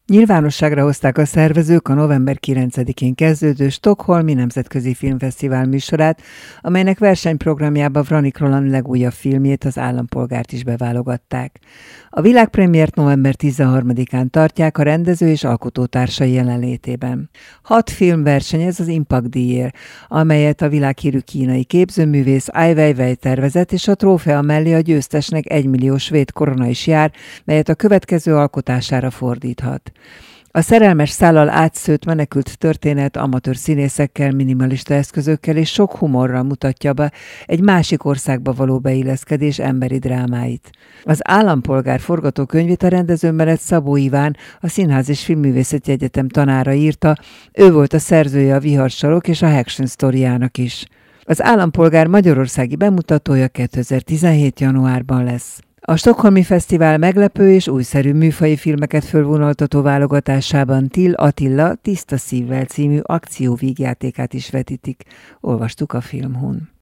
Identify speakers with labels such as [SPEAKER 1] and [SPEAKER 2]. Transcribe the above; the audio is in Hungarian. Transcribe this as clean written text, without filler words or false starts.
[SPEAKER 1] Nyilvánosságra hozták a szervezők a november 9-én kezdődő Stockholmi Nemzetközi Filmfesztivál műsorát, amelynek versenyprogramjába Vranik Roland legújabb filmjét, Az állampolgárt is beválogatták. A világpremiért november 13-án tartják a rendező és alkotótársai jelenlétében. 6 film versenyez az Impact díjért, amelyet a világhírű kínai képzőművész Ai Weiwei tervezett, és a trófea mellé a győztesnek 1 millió svéd korona is jár, melyet a következő alkotására fordíthat. A szerelmes szállal átszőtt menekült történet amatőr színészekkel, minimalista eszközökkel és sok humorral mutatja be egy másik országba való beilleszkedés emberi drámáit. Az állampolgár forgatókönyvét a rendező mellett Szabó Iván, a Színház és Filmművészeti Egyetem tanára írta, ő volt a szerzője a Viharsarok és a Action Storyának is. Az állampolgár magyarországi bemutatója 2017. januárban lesz. A Stockholmi Fesztivál meglepő és újszerű műfaji filmeket fölvonaltató válogatásában Till Attila Tiszta szívvel című akcióvígjátékát is vetítik, olvastuk a Filmhun.